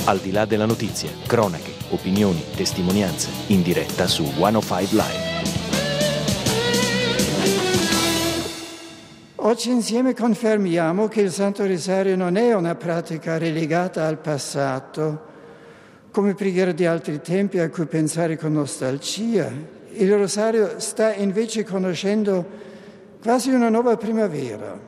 Al di là della notizia, cronache, opinioni, testimonianze, in diretta su 105 Live. Oggi insieme confermiamo che il Santo Rosario non è una pratica relegata al passato, come preghiera di altri tempi a cui pensare con nostalgia. Il Rosario sta invece conoscendo quasi una nuova primavera.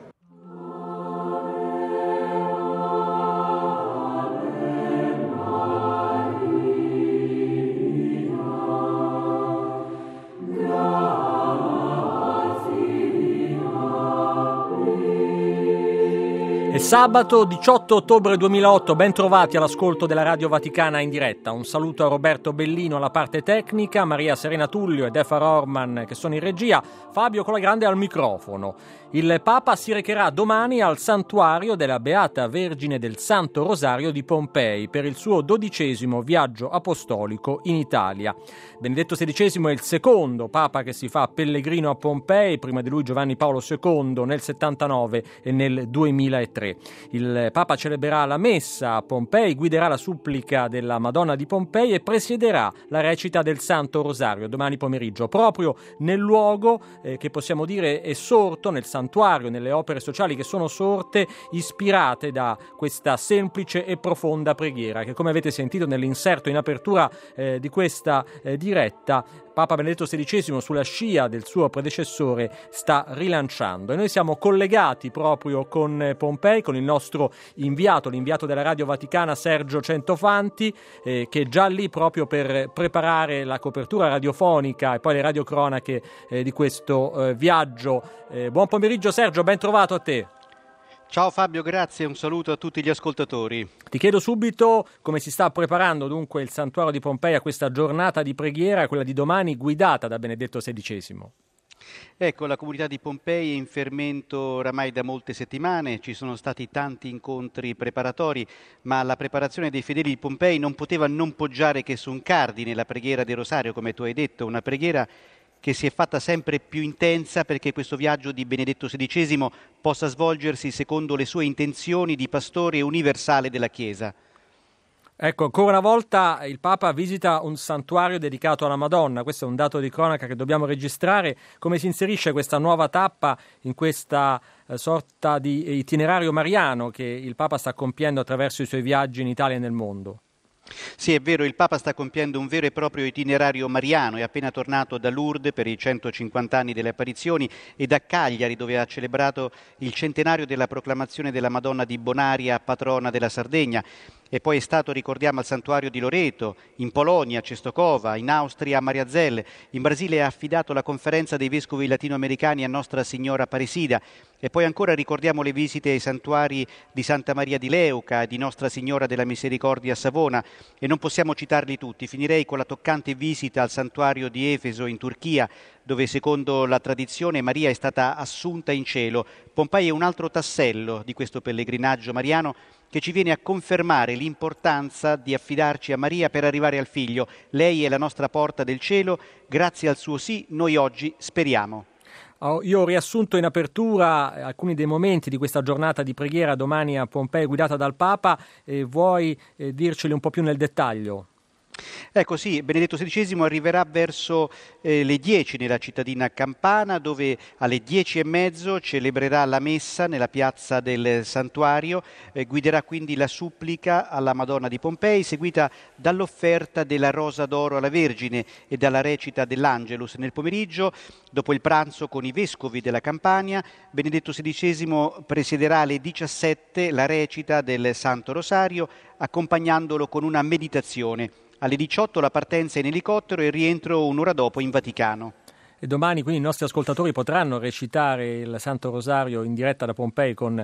È sabato 18 ottobre 2008, ben trovati all'ascolto della Radio Vaticana in diretta. Un saluto a Roberto Bellino alla parte tecnica, Maria Serena Tullio ed Effa Rorman che sono in regia, Fabio Colagrande al microfono. Il Papa si recherà domani al santuario della Beata Vergine del Santo Rosario di Pompei per il suo 12° viaggio apostolico in Italia. Benedetto XVI è il secondo Papa che si fa pellegrino a Pompei, prima di lui Giovanni Paolo II nel 79 e nel 2003. Il Papa celebrerà la messa a Pompei, guiderà la supplica della Madonna di Pompei e presiederà la recita del Santo Rosario domani pomeriggio, proprio nel luogo che possiamo dire è sorto, nel santuario, nelle opere sociali che sono sorte ispirate da questa semplice e profonda preghiera che, come avete sentito nell'inserto in apertura di questa diretta, Papa Benedetto XVI, sulla scia del suo predecessore, sta rilanciando. E noi siamo collegati proprio con Pompei, con il nostro inviato, l'inviato della Radio Vaticana Sergio Centofanti, che è già lì proprio per preparare la copertura radiofonica e poi le radiocronache di questo viaggio. Buon pomeriggio Sergio, ben trovato a te. Ciao Fabio, grazie, un saluto a tutti gli ascoltatori. Ti chiedo subito come si sta preparando dunque il santuario di Pompei a questa giornata di preghiera, quella di domani, guidata da Benedetto XVI. Ecco, la comunità di Pompei è in fermento oramai da molte settimane, ci sono stati tanti incontri preparatori, ma la preparazione dei fedeli di Pompei non poteva non poggiare che su un cardine, la preghiera del Rosario, come tu hai detto, una preghiera che si è fatta sempre più intensa perché questo viaggio di Benedetto XVI possa svolgersi secondo le sue intenzioni di pastore universale della Chiesa. Ecco, ancora una volta il Papa visita un santuario dedicato alla Madonna, questo è un dato di cronaca che dobbiamo registrare. Come si inserisce questa nuova tappa in questa sorta di itinerario mariano che il Papa sta compiendo attraverso i suoi viaggi in Italia e nel mondo? Sì, è vero, il Papa sta compiendo un vero e proprio itinerario mariano, è appena tornato da Lourdes per i 150 anni delle apparizioni e da Cagliari dove ha celebrato il centenario della proclamazione della Madonna di Bonaria, patrona della Sardegna. E poi è stato, ricordiamo, al santuario di Loreto, in Polonia a Cestokova, in Austria a Mariazell, in Brasile ha affidato la conferenza dei vescovi latinoamericani a Nostra Signora Aparecida e poi ancora ricordiamo le visite ai santuari di Santa Maria di Leuca, di Nostra Signora della Misericordia a Savona e non possiamo citarli tutti. Finirei con la toccante visita al santuario di Efeso in Turchia, dove secondo la tradizione Maria è stata assunta in cielo. Pompei è un altro tassello di questo pellegrinaggio mariano che ci viene a confermare l'importanza di affidarci a Maria per arrivare al Figlio. Lei è la nostra porta del cielo, grazie al suo sì noi oggi speriamo. Io ho riassunto in apertura alcuni dei momenti di questa giornata di preghiera domani a Pompei guidata dal Papa, vuoi dirceli un po' più nel dettaglio? Ecco sì, Benedetto XVI arriverà verso le 10 nella cittadina campana dove alle 10:30 celebrerà la messa nella piazza del santuario, guiderà quindi la supplica alla Madonna di Pompei seguita dall'offerta della rosa d'oro alla Vergine e dalla recita dell'Angelus. Nel pomeriggio, dopo il pranzo con i vescovi della Campania, Benedetto XVI presiederà alle 17 la recita del Santo Rosario accompagnandolo con una meditazione. Alle 18 la partenza in elicottero e il rientro un'ora dopo in Vaticano. E domani quindi i nostri ascoltatori potranno recitare il Santo Rosario in diretta da Pompei con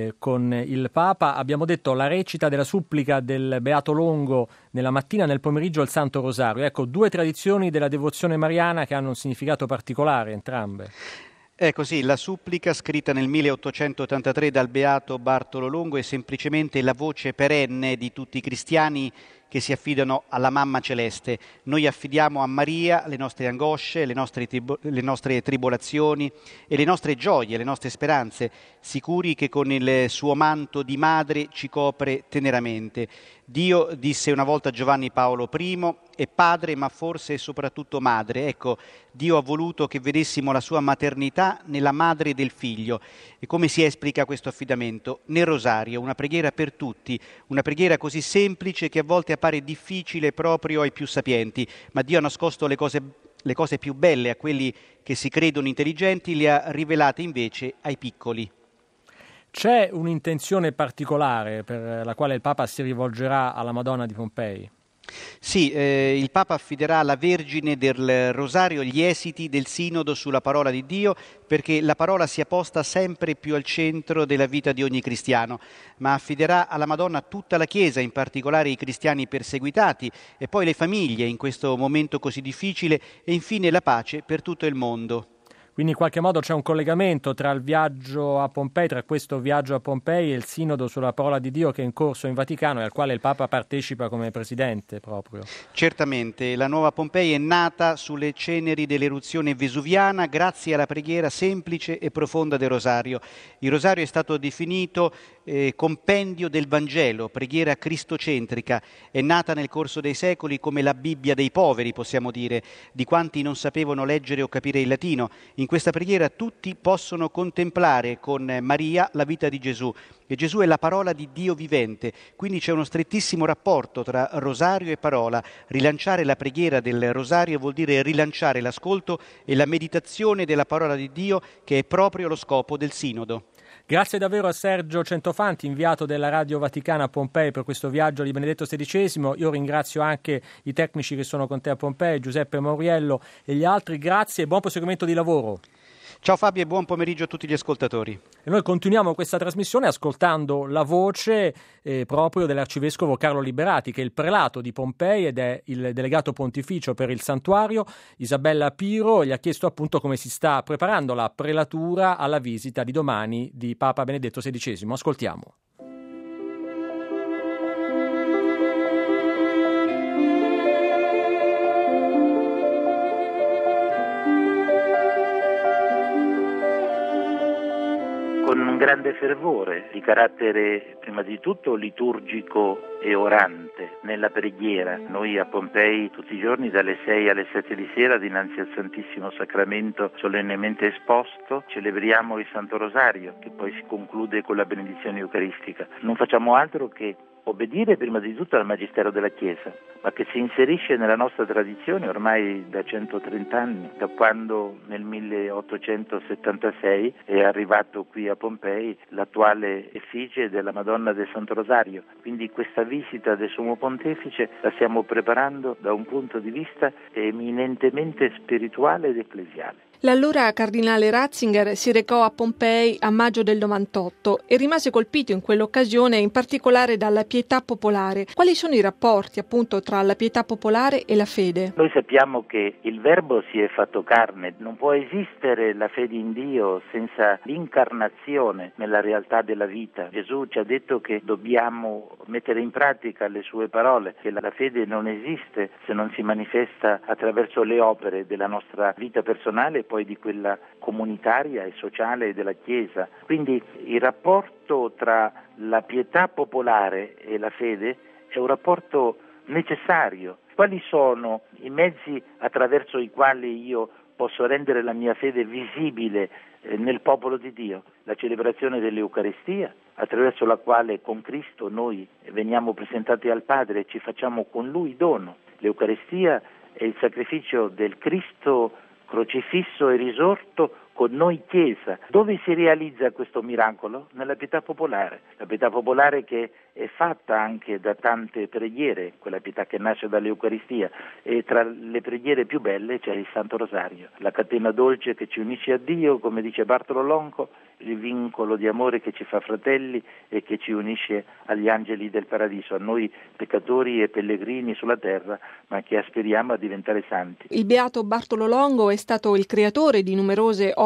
il Papa. Abbiamo detto la recita della supplica del Beato Longo nella mattina, nel pomeriggio il Santo Rosario. Ecco, due tradizioni della devozione mariana che hanno un significato particolare entrambe. Ecco sì, la supplica scritta nel 1883 dal Beato Bartolo Longo è semplicemente la voce perenne di tutti i cristiani che si affidano alla Mamma Celeste. Noi affidiamo a Maria le nostre angosce, le nostre tribolazioni e le nostre gioie, le nostre speranze, sicuri che con il suo manto di madre ci copre teneramente. Dio, disse una volta Giovanni Paolo I, è padre ma forse è soprattutto madre. Ecco, Dio ha voluto che vedessimo la sua maternità nella madre del figlio. E come si esplica questo affidamento? Nel rosario, una preghiera per tutti, una preghiera così semplice che a volte appare difficile proprio ai più sapienti, ma Dio ha nascosto le cose più belle a quelli che si credono intelligenti, le ha rivelate invece ai piccoli. C'è un'intenzione particolare per la quale il Papa si rivolgerà alla Madonna di Pompei? Sì, il Papa affiderà alla Vergine del Rosario gli esiti del Sinodo sulla parola di Dio, perché la parola sia posta sempre più al centro della vita di ogni cristiano, ma affiderà alla Madonna tutta la Chiesa, in particolare i cristiani perseguitati, e poi le famiglie in questo momento così difficile, e infine la pace per tutto il mondo. Quindi in qualche modo c'è un collegamento tra il viaggio a Pompei, tra questo viaggio a Pompei e il Sinodo sulla parola di Dio che è in corso in Vaticano e al quale il Papa partecipa come presidente proprio. Certamente, la nuova Pompei è nata sulle ceneri dell'eruzione vesuviana grazie alla preghiera semplice e profonda del Rosario. Il Rosario è stato definito compendio del Vangelo, preghiera cristocentrica. È nata nel corso dei secoli come la Bibbia dei poveri, possiamo dire, di quanti non sapevano leggere o capire il latino. In questa preghiera tutti possono contemplare con Maria la vita di Gesù, e Gesù è la parola di Dio vivente, quindi c'è uno strettissimo rapporto tra rosario e parola. Rilanciare la preghiera del rosario vuol dire rilanciare l'ascolto e la meditazione della parola di Dio, che è proprio lo scopo del Sinodo. Grazie davvero a Sergio Centofanti, inviato della Radio Vaticana a Pompei per questo viaggio di Benedetto XVI. Io ringrazio anche i tecnici che sono con te a Pompei, Giuseppe Mauriello e gli altri. Grazie e buon proseguimento di lavoro. Ciao Fabio e buon pomeriggio a tutti gli ascoltatori. E noi continuiamo questa trasmissione ascoltando la voce proprio dell'arcivescovo Carlo Liberati, che è il prelato di Pompei ed è il delegato pontificio per il santuario. Isabella Piro gli ha chiesto appunto come si sta preparando la prelatura alla visita di domani di Papa Benedetto XVI. Ascoltiamo. Con un grande fervore di carattere prima di tutto liturgico e orante nella preghiera. Noi a Pompei tutti i giorni dalle 6 alle 7 di sera dinanzi al Santissimo Sacramento solennemente esposto celebriamo il Santo Rosario, che poi si conclude con la benedizione eucaristica. Non facciamo altro che obbedire prima di tutto al Magistero della Chiesa, ma che si inserisce nella nostra tradizione ormai da 130 anni, da quando nel 1876 è arrivato qui a Pompei l'attuale effigie della Madonna del Santo Rosario. Quindi questa visita del Sommo Pontefice la stiamo preparando da un punto di vista eminentemente spirituale ed ecclesiale. L'allora cardinale Ratzinger si recò a Pompei a maggio del 98 e rimase colpito in quell'occasione in particolare dalla pietà popolare. Quali sono i rapporti appunto tra la pietà popolare e la fede? Noi sappiamo che il Verbo si è fatto carne, non può esistere la fede in Dio senza l'incarnazione nella realtà della vita. Gesù ci ha detto che dobbiamo mettere in pratica le sue parole, che la fede non esiste se non si manifesta attraverso le opere della nostra vita personale, poi di quella comunitaria e sociale della Chiesa. Quindi il rapporto tra la pietà popolare e la fede è un rapporto necessario. Quali sono i mezzi attraverso i quali io posso rendere la mia fede visibile nel popolo di Dio? La celebrazione dell'Eucaristia, attraverso la quale con Cristo noi veniamo presentati al Padre e ci facciamo con Lui dono. L'Eucaristia è il sacrificio del Cristo crocifisso e risorto con noi Chiesa. Dove si realizza questo miracolo? Nella pietà popolare. La pietà popolare che è fatta anche da tante preghiere, quella pietà che nasce dall'Eucaristia, e tra le preghiere più belle c'è il Santo Rosario, la catena dolce che ci unisce a Dio, come dice Bartolo Longo, il vincolo di amore che ci fa fratelli e che ci unisce agli angeli del paradiso, a noi peccatori e pellegrini sulla terra, ma che aspiriamo a diventare santi. Il beato Bartolo Longo è stato il creatore di numerose opere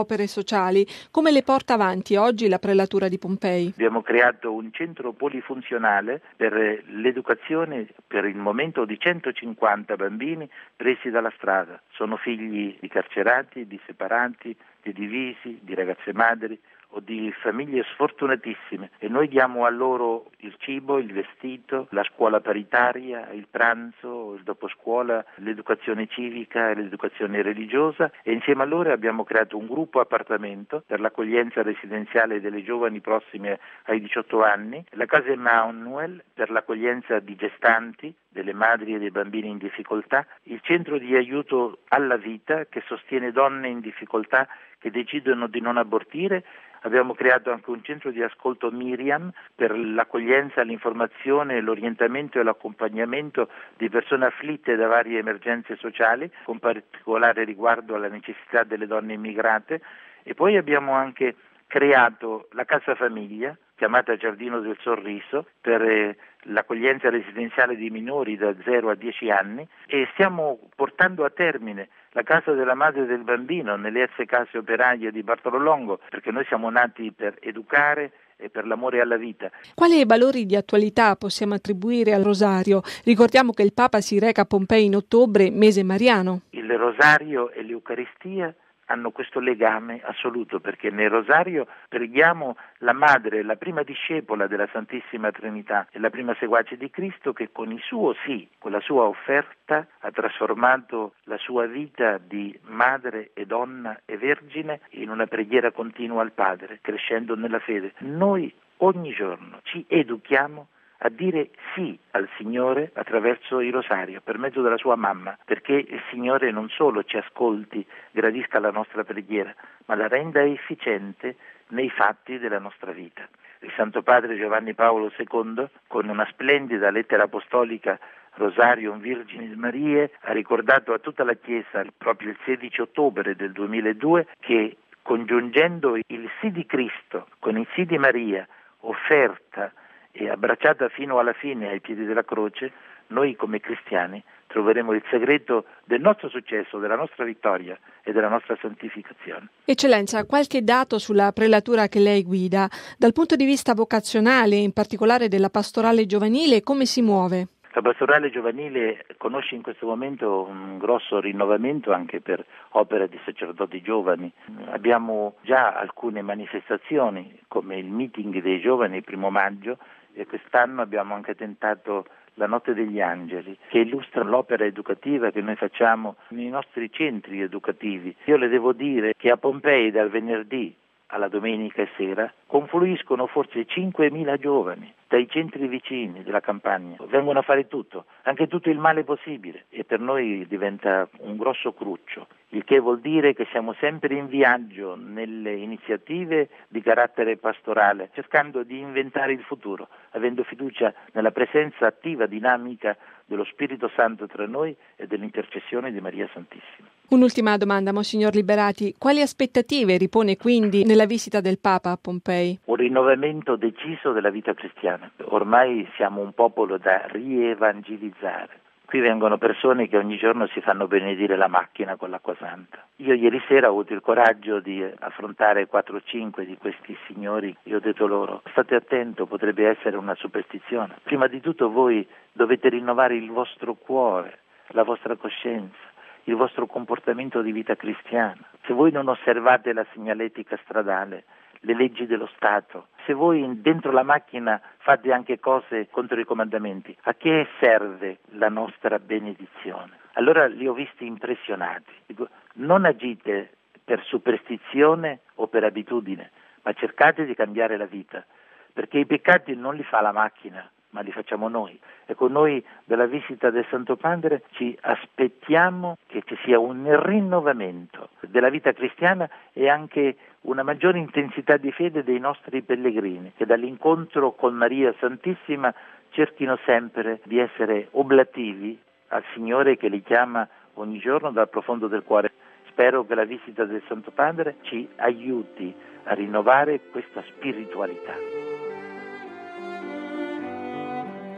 opere sociali. Come le porta avanti oggi la prelatura di Pompei? Abbiamo creato un centro polifunzionale per l'educazione per il momento di 150 bambini presi dalla strada. Sono figli di carcerati, di separati, di divisi, di ragazze madri o di famiglie sfortunatissime, e noi diamo a loro il cibo, il vestito, la scuola paritaria, il pranzo, il doposcuola, l'educazione civica e l'educazione religiosa, e insieme a loro abbiamo creato un gruppo appartamento per l'accoglienza residenziale delle giovani prossime ai 18 anni, la casa Emmanuel per l'accoglienza di gestanti, delle madri e dei bambini in difficoltà, il centro di aiuto alla vita che sostiene donne in difficoltà che decidono di non abortire. Abbiamo creato anche un centro di ascolto Miriam per l'accoglienza, l'informazione, l'orientamento e l'accompagnamento di persone afflitte da varie emergenze sociali, con particolare riguardo alla necessità delle donne immigrate. E poi abbiamo anche creato la Casa Famiglia, chiamata Giardino del Sorriso, per l'accoglienza residenziale di minori da 0 a 10 anni, e stiamo portando a termine la Casa della Madre del Bambino nelle ex case operaie di Bartolo Longo, perché noi siamo nati per educare e per l'amore alla vita. Quali valori di attualità possiamo attribuire al Rosario? Ricordiamo che il Papa si reca a Pompei in ottobre, mese mariano. Il Rosario e l'Eucaristia hanno questo legame assoluto, perché nel Rosario preghiamo la Madre, la prima discepola della Santissima Trinità e la prima seguace di Cristo, che con il suo sì, con la sua offerta, ha trasformato la sua vita di madre e donna e vergine in una preghiera continua al Padre, crescendo nella fede. Noi ogni giorno ci educhiamo a dire sì al Signore attraverso il Rosario, per mezzo della sua mamma, perché il Signore non solo ci ascolti, gradisca la nostra preghiera, ma la renda efficiente nei fatti della nostra vita. Il Santo Padre Giovanni Paolo II, con una splendida lettera apostolica Rosarium Virginis Mariae, ha ricordato a tutta la Chiesa proprio il 16 ottobre del 2002 che, congiungendo il sì di Cristo con il sì di Maria, offerta e abbracciata fino alla fine ai piedi della croce, noi come cristiani troveremo il segreto del nostro successo, della nostra vittoria e della nostra santificazione. Eccellenza, qualche dato sulla prelatura che lei guida, dal punto di vista vocazionale, in particolare della pastorale giovanile, come si muove? La pastorale giovanile conosce in questo momento un grosso rinnovamento anche per opera di sacerdoti giovani. Abbiamo già alcune manifestazioni come il meeting dei giovani il 1 maggio, e quest'anno abbiamo anche tentato la Notte degli Angeli, che illustra l'opera educativa che noi facciamo nei nostri centri educativi. Io le devo dire che a Pompei dal venerdì alla domenica sera confluiscono forse 5.000 giovani dai centri vicini della campagna, vengono a fare tutto, anche tutto il male possibile, e per noi diventa un grosso cruccio, il che vuol dire che siamo sempre in viaggio nelle iniziative di carattere pastorale, cercando di inventare il futuro, avendo fiducia nella presenza attiva, dinamica dello Spirito Santo tra noi e dell'intercessione di Maria Santissima. Un'ultima domanda, Monsignor Liberati. Quali aspettative ripone quindi nella visita del Papa a Pompei? Un rinnovamento deciso della vita cristiana. Ormai siamo un popolo da rievangelizzare. Qui vengono persone che ogni giorno si fanno benedire la macchina con l'acqua santa. Io ieri sera ho avuto il coraggio di affrontare 4 o 5 di questi signori e ho detto loro: state attento, potrebbe essere una superstizione. Prima di tutto voi dovete rinnovare il vostro cuore, la vostra coscienza, il vostro comportamento di vita cristiana. Se voi non osservate la segnaletica stradale, le leggi dello Stato, se voi dentro la macchina fate anche cose contro i comandamenti, a che serve la nostra benedizione? Allora li ho visti impressionati. Dico, non agite per superstizione o per abitudine, ma cercate di cambiare la vita, perché i peccati non li fa la macchina, ma li facciamo noi. Ecco, noi dalla visita del Santo Padre ci aspettiamo che ci sia un rinnovamento della vita cristiana e anche una maggiore intensità di fede dei nostri pellegrini, che dall'incontro con Maria Santissima cerchino sempre di essere oblativi al Signore che li chiama ogni giorno dal profondo del cuore. Spero che la visita del Santo Padre ci aiuti a rinnovare questa spiritualità.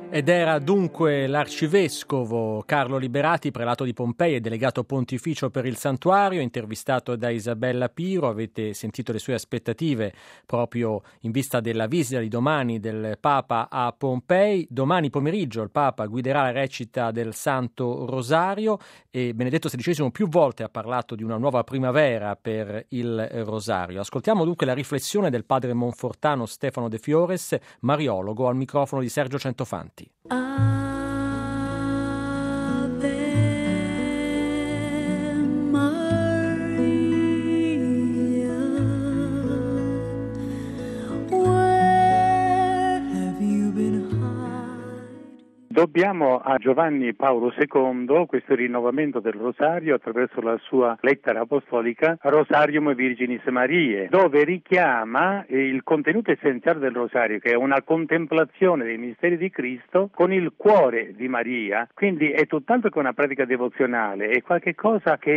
Ed era dunque l'arcivescovo Carlo Liberati, prelato di Pompei e delegato pontificio per il santuario, intervistato da Isabella Piro. Avete sentito le sue aspettative proprio in vista della visita di domani del Papa a Pompei. Domani pomeriggio il Papa guiderà la recita del Santo Rosario e Benedetto XVI più volte ha parlato di una nuova primavera per il Rosario. Ascoltiamo dunque la riflessione del padre monfortano Stefano De Fiores, mariologo, al microfono di Sergio Centofanti. Dobbiamo a Giovanni Paolo II questo rinnovamento del Rosario attraverso la sua lettera apostolica Rosarium Virginis Mariae, dove richiama il contenuto essenziale del Rosario, che è una contemplazione dei misteri di Cristo con il cuore di Maria. Quindi è tutt'altro che una pratica devozionale, è qualche cosa che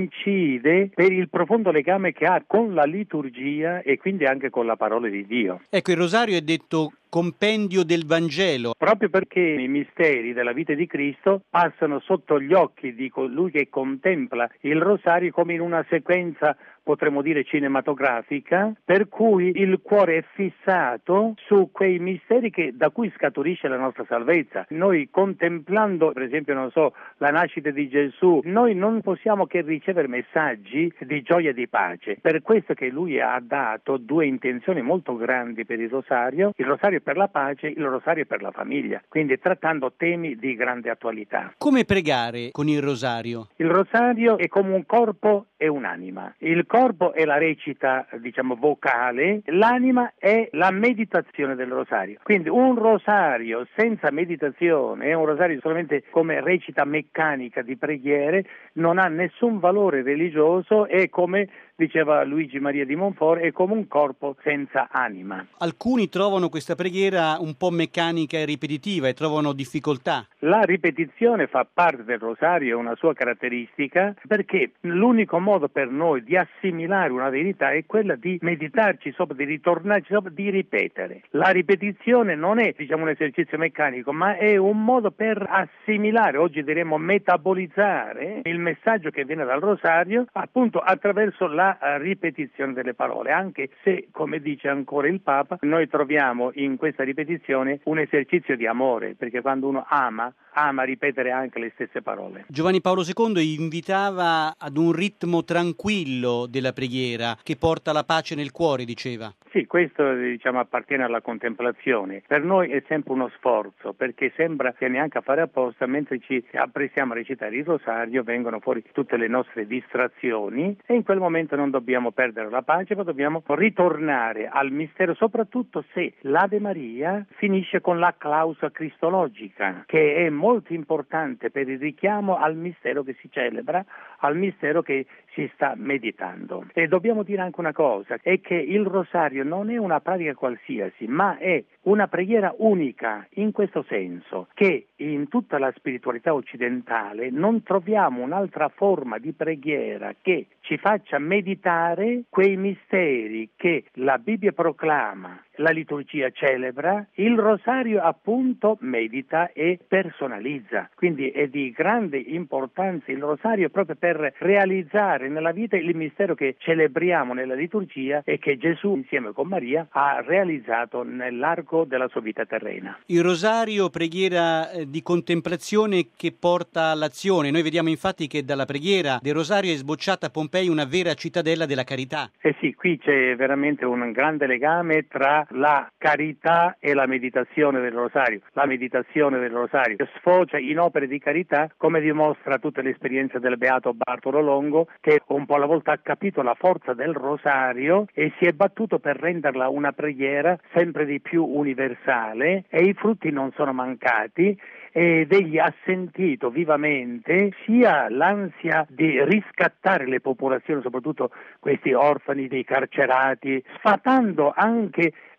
incide per il profondo legame che ha con la liturgia e quindi anche con la parola di Dio. Ecco, il Rosario è detto compendio del Vangelo. Proprio perché i misteri della vita di Cristo passano sotto gli occhi di colui che contempla il Rosario come in una sequenza, potremmo dire, cinematografica, per cui il cuore è fissato su quei misteri da cui scaturisce la nostra salvezza. Noi contemplando, per esempio, la nascita di Gesù, noi non possiamo che ricevere messaggi di gioia e di pace. Per questo che lui ha dato due intenzioni molto grandi per il Rosario per la pace, il Rosario per la famiglia, quindi trattando temi di grande attualità. Come pregare con il Rosario? Il Rosario è come un corpo e un'anima. Il corpo è la recita, vocale, l'anima è la meditazione del Rosario. Quindi un Rosario senza meditazione, un Rosario solamente come recita meccanica di preghiere, non ha nessun valore religioso, è come diceva Luigi Maria di Montfort, è come un corpo senza anima. Alcuni trovano questa preghiera un po' meccanica e ripetitiva e trovano difficoltà. La ripetizione fa parte del Rosario, è una sua caratteristica, perché l'unico modo per noi di assimilare una verità è quella di meditarci sopra, di ritornarci sopra, di ripetere. La ripetizione non è, un esercizio meccanico, ma è un modo per assimilare, oggi diremmo metabolizzare, il messaggio che viene dal Rosario, appunto attraverso la ripetizione delle parole, anche se, come dice ancora il Papa, noi troviamo in questa ripetizione un esercizio di amore, perché quando uno ama ripetere anche le stesse parole. Giovanni Paolo II invitava ad un ritmo tranquillo della preghiera che porta la pace nel cuore, diceva. Sì, questo appartiene alla contemplazione. Per noi è sempre uno sforzo, perché sembra che neanche a fare apposta, mentre ci apprestiamo a recitare il Rosario, vengono fuori tutte le nostre distrazioni e in quel momento non dobbiamo perdere la pace, ma dobbiamo ritornare al mistero, soprattutto se l'Ave Maria finisce con la clausa cristologica, che è molto importante per il richiamo al mistero che si celebra, al mistero che si sta meditando. E dobbiamo dire anche una cosa, è che il Rosario non è una pratica qualsiasi, ma è una preghiera unica, in questo senso che in tutta la spiritualità occidentale non troviamo un'altra forma di preghiera che ci faccia meditare quei misteri che la Bibbia proclama, la liturgia celebra, il Rosario appunto medita e personalizza. Quindi è di grande importanza il Rosario proprio per realizzare nella vita il mistero che celebriamo nella liturgia e che Gesù insieme con Maria ha realizzato nell'arco della sua vita terrena. Il Rosario, preghiera di contemplazione che porta all'azione. Noi vediamo infatti che dalla preghiera del Rosario è sbocciata a Pompei una vera cittadella della carità. Sì, qui c'è veramente un grande legame tra la carità e la meditazione del Rosario. La meditazione del Rosario sfocia in opere di carità, come dimostra tutta l'esperienza del beato Bartolo Longo, che un po' alla volta ha capito la forza del Rosario e si è battuto per renderla una preghiera sempre di più universale, e i frutti non sono mancati. Ed egli ha sentito vivamente sia l'ansia di riscattare le popolazioni, soprattutto questi orfani dei carcerati, sfatando anche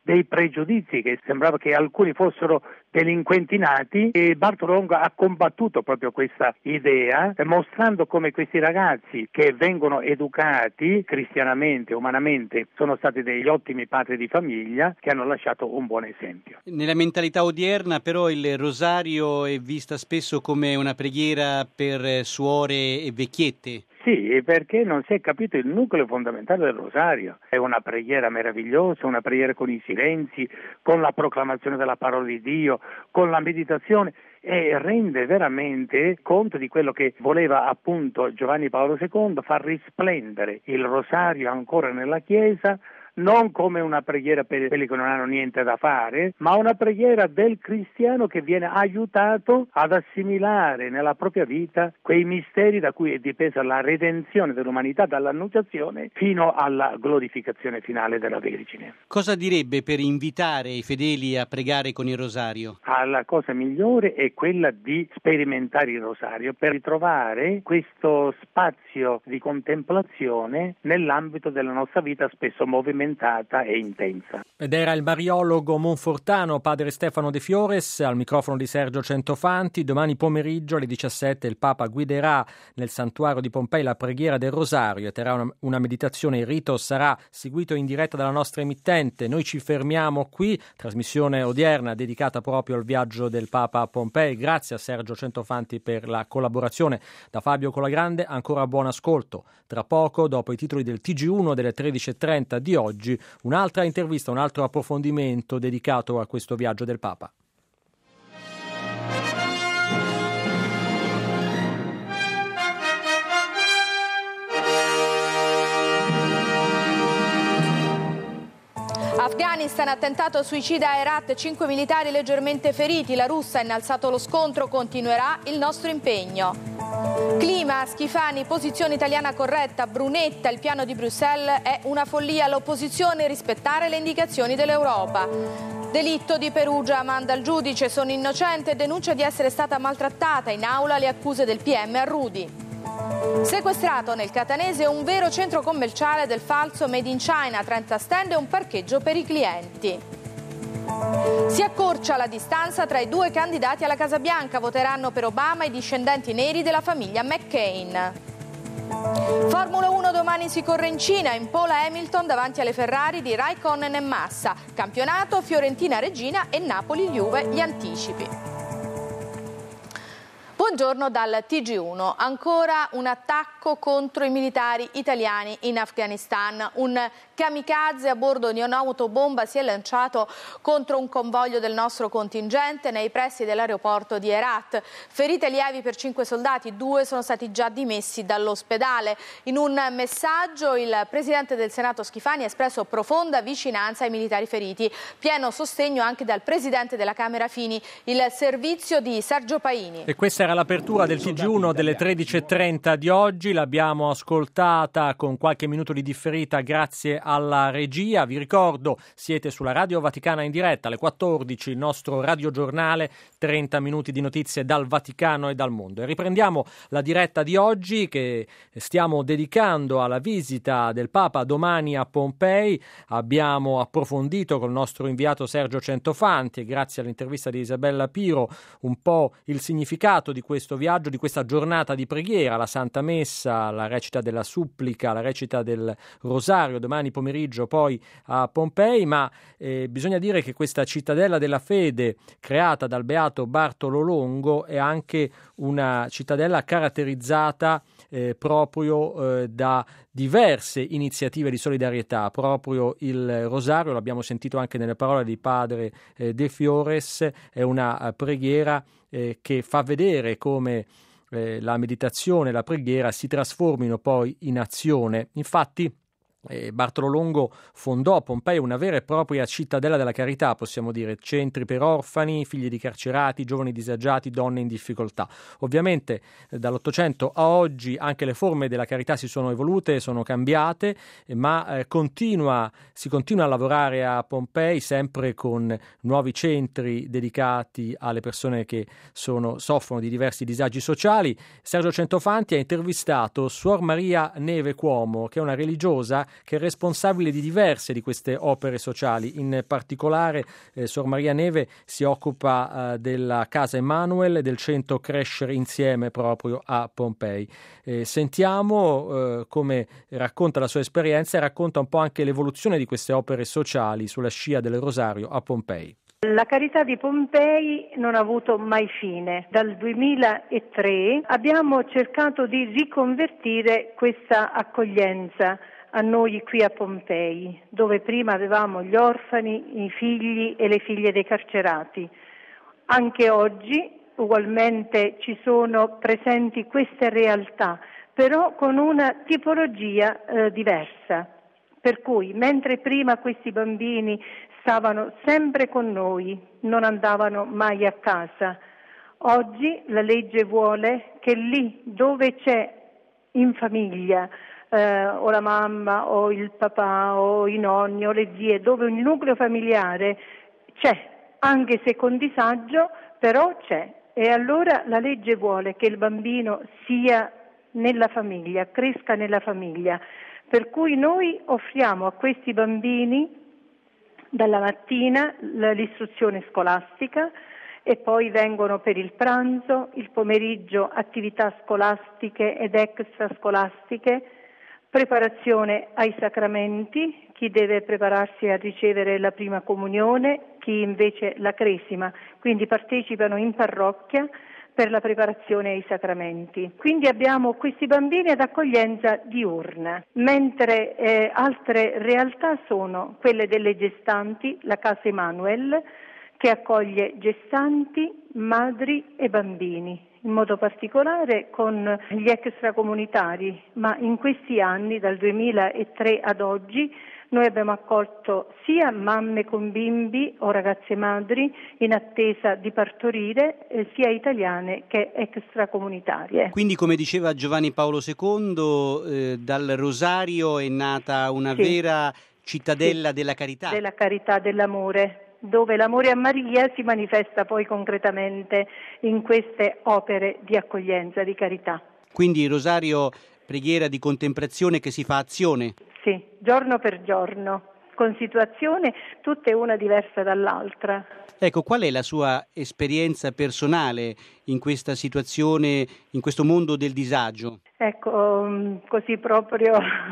dei pregiudizi, che sembrava che alcuni fossero delinquenti nati, e Bartolo Longo ha combattuto proprio questa idea, mostrando come questi ragazzi che vengono educati cristianamente, umanamente, sono stati degli ottimi padri di famiglia che hanno lasciato un buon esempio. Nella mentalità odierna però il rosario è vista spesso come una preghiera per suore e vecchiette. Sì, perché non si è capito il nucleo fondamentale del rosario. È una preghiera meravigliosa, una preghiera con i silenzi, con la proclamazione della parola di Dio, con la meditazione, e rende veramente conto di quello che voleva appunto Giovanni Paolo II, far risplendere il rosario ancora nella Chiesa, non come una preghiera per quelli che non hanno niente da fare, ma una preghiera del cristiano che viene aiutato ad assimilare nella propria vita quei misteri da cui è dipesa la redenzione dell'umanità dall'annunciazione fino alla glorificazione finale della Vergine. Cosa direbbe per invitare i fedeli a pregare con il rosario? La cosa migliore è quella di sperimentare il rosario per ritrovare questo spazio di contemplazione nell'ambito della nostra vita spesso movimentata e intensa. Ed era il mariologo monfortano padre Stefano De Fiores al microfono di Sergio Centofanti. Domani pomeriggio alle 17 il Papa guiderà nel santuario di Pompei la preghiera del Rosario e terrà una meditazione. Il rito sarà seguito in diretta dalla nostra emittente. Noi ci fermiamo qui, trasmissione odierna dedicata proprio al viaggio del Papa a Pompei. Grazie a Sergio Centofanti per la collaborazione. Da Fabio Colagrande ancora buon ascolto. Tra poco, dopo i titoli del TG1 delle 13.30 di oggi, un'altra intervista, un altro approfondimento dedicato a questo viaggio del Papa. Afghanistan, attentato suicida a Herat, 5 militari leggermente feriti. La Russia ha innalzato lo scontro, continuerà il nostro impegno. Clima, Schifani, posizione italiana corretta. Brunetta, il piano di Bruxelles è una follia. L'opposizione rispettare le indicazioni dell'Europa. Delitto di Perugia, manda al giudice, sono innocente, denuncia di essere stata maltrattata. In aula le accuse del PM a Rudi. Sequestrato nel Catanese un vero centro commerciale del falso Made in China, 30 stand e un parcheggio per i clienti. Si accorcia la distanza tra i due candidati alla Casa Bianca, voteranno per Obama i discendenti neri della famiglia McCain. Formula 1 domani si corre in Cina, in pole Hamilton davanti alle Ferrari di Raikkonen e Massa. Campionato Fiorentina-Regina e Napoli-Juve gli anticipi. Buongiorno dal TG1. Ancora un attacco contro i militari italiani in Afghanistan. Un kamikaze a bordo di un'autobomba si è lanciato contro un convoglio del nostro contingente nei pressi dell'aeroporto di Herat. Ferite lievi per 5 soldati, 2 sono stati già dimessi dall'ospedale. In un messaggio il Presidente del Senato Schifani ha espresso profonda vicinanza ai militari feriti. Pieno sostegno anche dal Presidente della Camera Fini, il servizio di Sergio Paini. E questa era l'apertura del TG1 delle 13.30 di oggi, l'abbiamo ascoltata con qualche minuto di differita grazie alla regia. Vi ricordo, siete sulla Radio Vaticana in diretta alle 14, il nostro radiogiornale, 30 minuti di notizie dal Vaticano e dal mondo. E riprendiamo la diretta di oggi che stiamo dedicando alla visita del Papa domani a Pompei. Abbiamo approfondito col nostro inviato Sergio Centofanti e grazie all'intervista di Isabella Piro un po' il significato di questo viaggio, di questa giornata di preghiera, la Santa Messa, la recita della supplica, la recita del Rosario domani pomeriggio poi a Pompei, ma bisogna dire che questa cittadella della fede creata dal beato Bartolo Longo è anche una cittadella caratterizzata proprio da diverse iniziative di solidarietà. Proprio il Rosario, l'abbiamo sentito anche nelle parole di padre De Fiores, è una preghiera che fa vedere come la meditazione e la preghiera si trasformino poi in azione. Infatti Bartolo Longo fondò a Pompei una vera e propria cittadella della carità, possiamo dire, centri per orfani, figli di carcerati, giovani disagiati, donne in difficoltà. Ovviamente dall'Ottocento a oggi anche le forme della carità si sono evolute, sono cambiate, ma si continua a lavorare a Pompei sempre con nuovi centri dedicati alle persone che soffrono di diversi disagi sociali. Sergio Centofanti ha intervistato Suor Maria Neve Cuomo, che è una religiosa che è responsabile di diverse di queste opere sociali. In particolare Sor Maria Neve si occupa della Casa Emanuel e del centro Crescere Insieme proprio a Pompei. Sentiamo come racconta la sua esperienza e racconta un po' anche l'evoluzione di queste opere sociali sulla scia del Rosario a Pompei. La carità di Pompei non ha avuto mai fine. Dal 2003 abbiamo cercato di riconvertire questa accoglienza a noi qui a Pompei, dove prima avevamo gli orfani, i figli e le figlie dei carcerati. Anche oggi ugualmente ci sono presenti queste realtà, però con una tipologia diversa. Per cui, mentre prima questi bambini stavano sempre con noi, non andavano mai a casa, oggi la legge vuole che lì dove c'è in famiglia o la mamma o il papà o i nonni o le zie, dove un nucleo familiare c'è, anche se con disagio, però c'è. E allora la legge vuole che il bambino sia nella famiglia, cresca nella famiglia. Per cui noi offriamo a questi bambini dalla mattina l'istruzione scolastica e poi vengono per il pranzo, il pomeriggio attività scolastiche ed extrascolastiche, preparazione ai sacramenti, chi deve prepararsi a ricevere la prima comunione, chi invece la cresima, quindi partecipano in parrocchia per la preparazione ai sacramenti. Quindi abbiamo questi bambini ad accoglienza diurna, mentre altre realtà sono quelle delle gestanti, la Casa Emanuel, che accoglie gestanti, madri e bambini, in modo particolare con gli extracomunitari, ma in questi anni, dal 2003 ad oggi, noi abbiamo accolto sia mamme con bimbi o ragazze madri in attesa di partorire, sia italiane che extracomunitarie. Quindi, come diceva Giovanni Paolo II, dal Rosario è nata una vera cittadella della carità. Della carità, dell'amore, dove l'amore a Maria si manifesta poi concretamente in queste opere di accoglienza, di carità. Quindi il Rosario, preghiera di contemplazione che si fa azione. Sì, giorno per giorno, con situazione tutte una diversa dall'altra. Ecco, qual è la sua esperienza personale in questa situazione, in questo mondo del disagio? Ecco, così proprio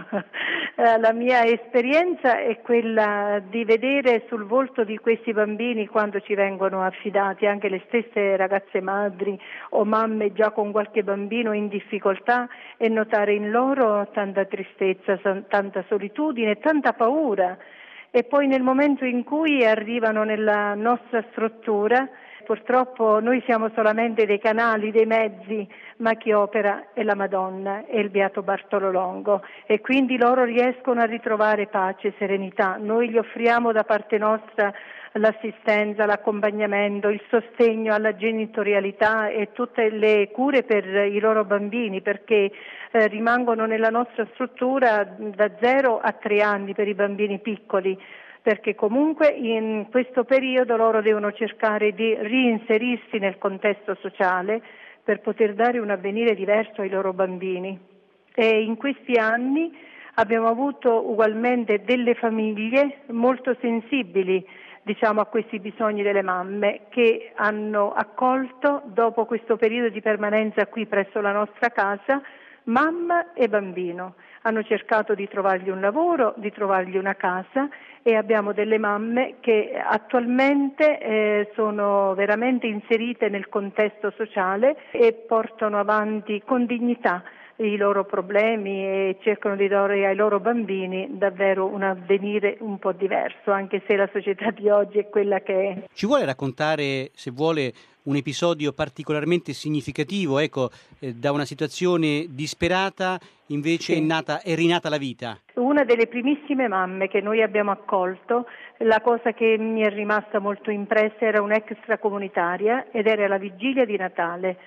la mia esperienza è quella di vedere sul volto di questi bambini quando ci vengono affidati, anche le stesse ragazze madri o mamme già con qualche bambino in difficoltà, e notare in loro tanta tristezza, tanta solitudine, tanta paura. E poi nel momento in cui arrivano nella nostra struttura, purtroppo noi siamo solamente dei canali, dei mezzi, ma chi opera è la Madonna e il Beato Bartolo Longo, e quindi loro riescono a ritrovare pace e serenità. Noi gli offriamo da parte nostra l'assistenza, l'accompagnamento, il sostegno alla genitorialità e tutte le cure per i loro bambini, perché rimangono nella nostra struttura da 0 a 3 anni per i bambini piccoli, perché comunque in questo periodo loro devono cercare di reinserirsi nel contesto sociale per poter dare un avvenire diverso ai loro bambini. E in questi anni abbiamo avuto ugualmente delle famiglie molto sensibili, a questi bisogni delle mamme, che hanno accolto dopo questo periodo di permanenza qui presso la nostra casa mamma e bambino. Hanno cercato di trovargli un lavoro, di trovargli una casa, e abbiamo delle mamme che attualmente sono veramente inserite nel contesto sociale e portano avanti con dignità i loro problemi e cercano di dare ai loro bambini davvero un avvenire un po' diverso, anche se la società di oggi è quella che è. Ci vuole raccontare, se vuole, un episodio particolarmente significativo, da una situazione disperata invece è rinata la vita? Una delle primissime mamme che noi abbiamo accolto, la cosa che mi è rimasta molto impressa, era un'extracomunitaria ed era la vigilia di Natale.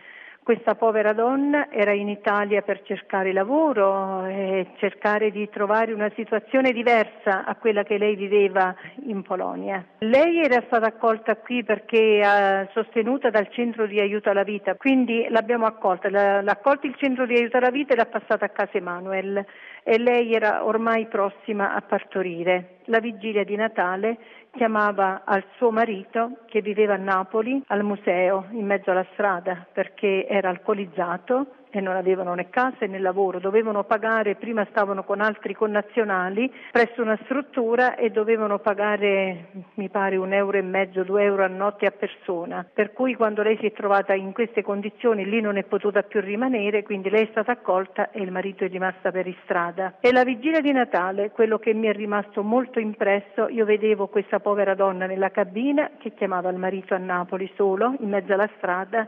Questa povera donna era in Italia per cercare lavoro e cercare di trovare una situazione diversa a quella che lei viveva in Polonia. Lei era stata accolta qui perché sostenuta dal Centro di Aiuto alla Vita, quindi l'abbiamo accolta, l'ha accolta il Centro di Aiuto alla Vita e l'ha passata a casa Emanuel, e lei era ormai prossima a partorire. La vigilia di Natale chiamava al suo marito, che viveva a Napoli, al museo in mezzo alla strada perché era alcolizzato e non avevano né casa né lavoro, dovevano pagare, prima stavano con altri connazionali presso una struttura e dovevano pagare mi pare €1,50, €2 a notte a persona, per cui quando lei si è trovata in queste condizioni lì non è potuta più rimanere, quindi lei è stata accolta e il marito è rimasto per strada. E la vigilia di Natale, quello che mi è rimasto molto impresso, io vedevo questa povera donna nella cabina che chiamava il marito a Napoli solo in mezzo alla strada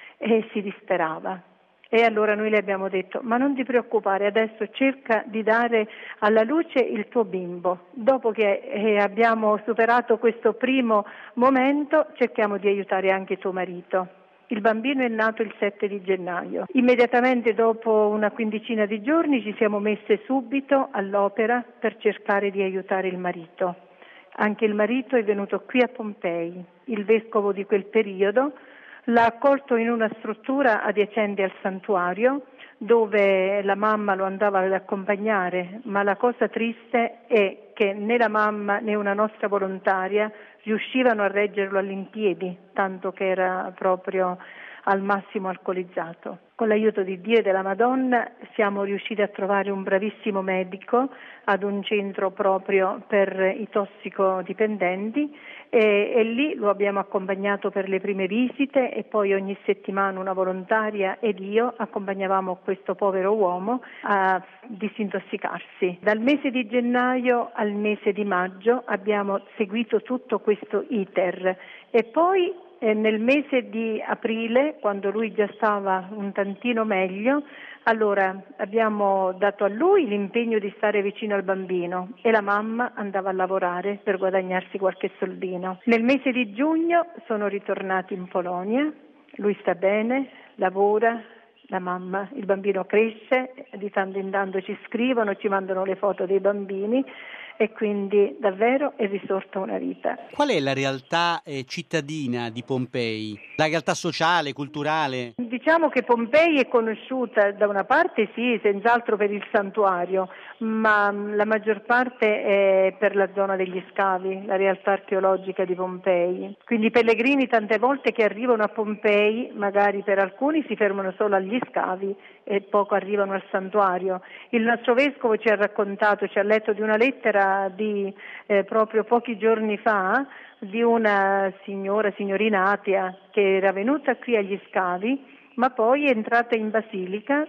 e si disperava. E allora noi le abbiamo detto: ma non ti preoccupare, adesso cerca di dare alla luce il tuo bimbo. Dopo che abbiamo superato questo primo momento, cerchiamo di aiutare anche tuo marito. Il bambino è nato il 7 di gennaio. Immediatamente dopo una quindicina di giorni ci siamo messe subito all'opera per cercare di aiutare il marito. Anche il marito è venuto qui a Pompei. Il vescovo di quel periodo l'ha accolto in una struttura adiacente al santuario dove la mamma lo andava ad accompagnare, ma la cosa triste è che né la mamma né una nostra volontaria riuscivano a reggerlo all'impiedi, tanto che era proprio al massimo alcolizzato. Con l'aiuto di Dio e della Madonna siamo riusciti a trovare un bravissimo medico ad un centro proprio per i tossicodipendenti e lì lo abbiamo accompagnato per le prime visite e poi ogni settimana una volontaria ed io accompagnavamo questo povero uomo a disintossicarsi. Dal mese di gennaio al mese di maggio abbiamo seguito tutto questo iter e poi nel mese di aprile, quando lui già stava un tantino meglio, allora abbiamo dato a lui l'impegno di stare vicino al bambino e la mamma andava a lavorare per guadagnarsi qualche soldino. Nel mese di giugno sono ritornati in Polonia, lui sta bene, lavora, la mamma, il bambino cresce, di tanto in tanto ci scrivono, ci mandano le foto dei bambini e quindi davvero è risorta una vita. Qual è la realtà cittadina di Pompei? La realtà sociale, culturale? Diciamo che Pompei è conosciuta da una parte sì, senz'altro per il santuario, ma la maggior parte è per la zona degli scavi, la realtà archeologica di Pompei. Quindi i pellegrini tante volte che arrivano a Pompei, magari per alcuni si fermano solo agli scavi e poco arrivano al santuario. Il nostro vescovo ci ha raccontato, ci ha letto di una lettera di proprio pochi giorni fa di una signorina atea che era venuta qui agli scavi ma poi è entrata in basilica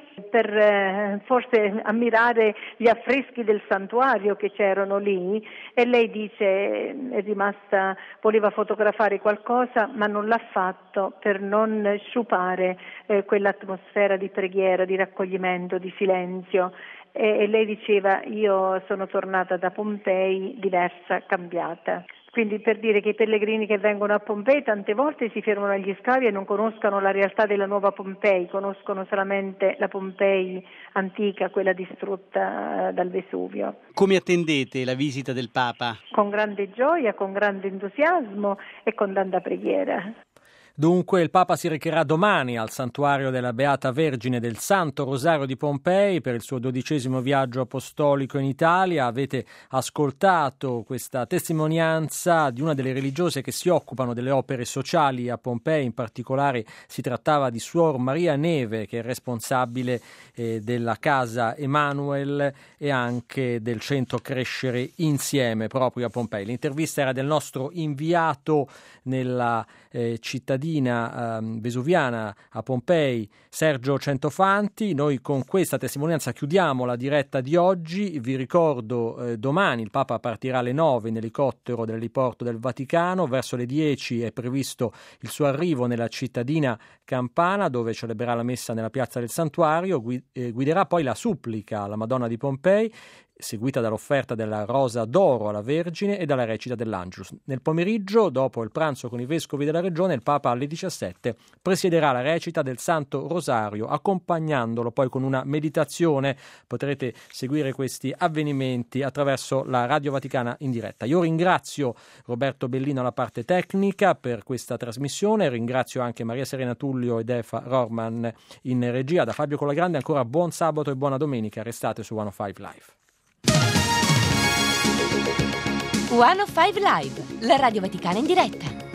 per forse ammirare gli affreschi del santuario che c'erano lì e lei dice è rimasta, voleva fotografare qualcosa ma non l'ha fatto per non sciupare quell'atmosfera di preghiera, di raccoglimento, di silenzio. E lei diceva io sono tornata da Pompei diversa, cambiata. Quindi per dire che i pellegrini che vengono a Pompei tante volte si fermano agli scavi e non conoscono la realtà della nuova Pompei, conoscono solamente la Pompei antica, quella distrutta dal Vesuvio. Come attendete la visita del Papa? Con grande gioia, con grande entusiasmo e con tanta preghiera. Dunque il Papa si recherà domani al santuario della Beata Vergine del Santo Rosario di Pompei per il suo 12° viaggio apostolico in Italia. Avete ascoltato questa testimonianza di una delle religiose che si occupano delle opere sociali a Pompei, in particolare si trattava di Suor Maria Neve, che è responsabile della casa Emanuel e anche del centro Crescere Insieme proprio a Pompei. L'intervista era del nostro inviato nella cittadina vesuviana a Pompei, Sergio Centofanti. Noi con questa testimonianza chiudiamo la diretta di oggi. Vi ricordo domani il Papa partirà alle 9 in elicottero dall'eliporto del Vaticano, verso le 10 è previsto il suo arrivo nella cittadina campana dove celebrerà la messa nella piazza del Santuario, guiderà poi la supplica alla Madonna di Pompei seguita dall'offerta della Rosa d'Oro alla Vergine e dalla recita dell'Angelus. Nel pomeriggio, dopo il pranzo con i vescovi della regione, il Papa alle 17 presiederà la recita del Santo Rosario, accompagnandolo poi con una meditazione. Potrete seguire questi avvenimenti attraverso la Radio Vaticana in diretta. Io ringrazio Roberto Bellino alla parte tecnica per questa trasmissione, ringrazio anche Maria Serena Tullio ed Efa Rorman in regia. Da Fabio Colagrande ancora buon sabato e buona domenica, restate su 105 Live. 105 Live, la Radio Vaticana in diretta.